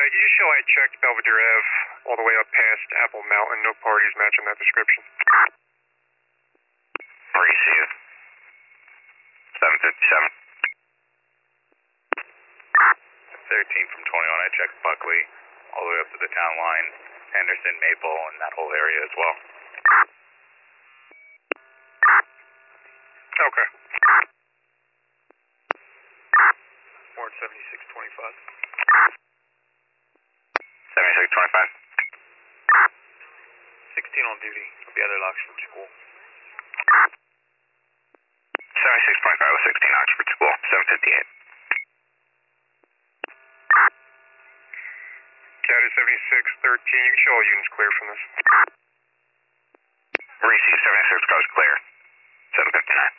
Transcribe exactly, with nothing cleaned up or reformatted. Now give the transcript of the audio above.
can you just show I checked Belvedere Ave all the way up past Apple Mountain? No parties matching that description. Receive. seven fifty-seven. thirteen from twenty-one, I checked Buckley all the way up to the town line, Henderson, Maple, and that whole area as well. Okay. Warrant seventy-six twenty-five. seventy-six twenty-five. sixteen on duty. I'll be out of Oxford School. seventy-six twenty-five with sixteen Oxford School, seven fifty-eight. Cat is seventy-six thirteen. You can show all units clear from this. Receive seventy-six cars clear, seven fifty-nine.